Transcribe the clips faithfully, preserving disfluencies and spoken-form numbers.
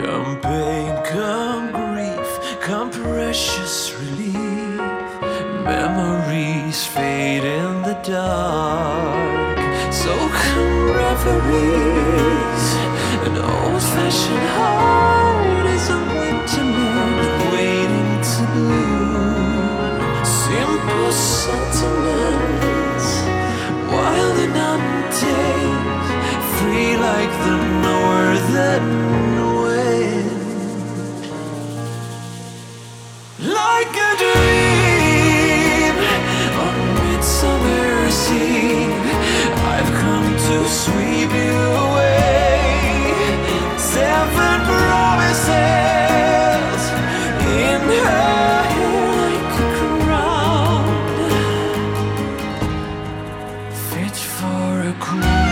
Come pain, come grief, come precious relief. Memories fade in the dark. So come reveries. An old-fashioned heart is a winter moon waiting to bloom. Simple sentiments, wild and untamed, free like the northern like a dream on Midsummer's Eve. I've come to sweep you away. Seven promises in her hair like a crown, fit for a queen.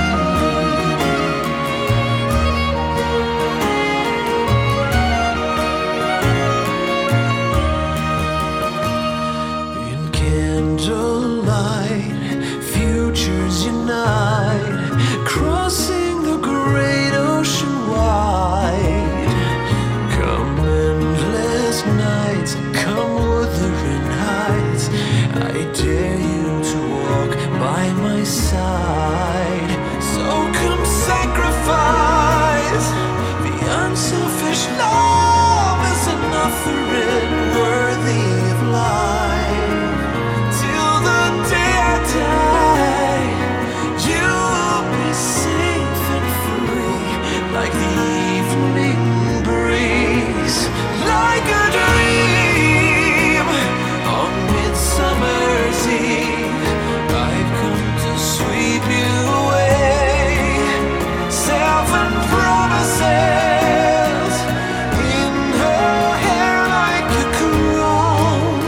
Futures unite, crossing the great ocean wide. Come endless nights, come wuthering heights. I dare you to walk by my side. So come sacrifice. The unselfish love is an offering worthy of life. Till the day I die, you'll be safe and free, like the evening breeze, like a dream on Midsummer's Eve. I've come to sweep you away. Seven promises in her hair like a crown,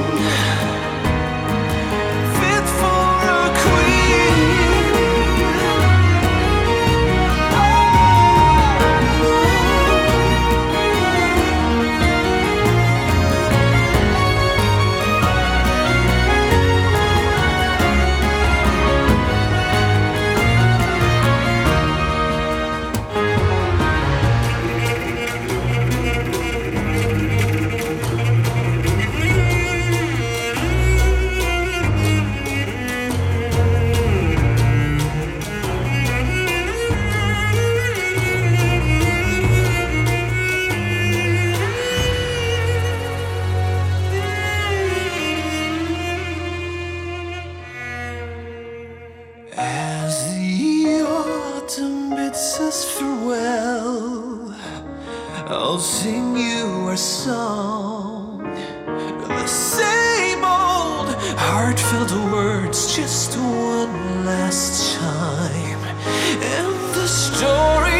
fit for a queen. As the autumn bids us farewell, I'll sing you a song. The same old heartfelt words, just one last time. And the story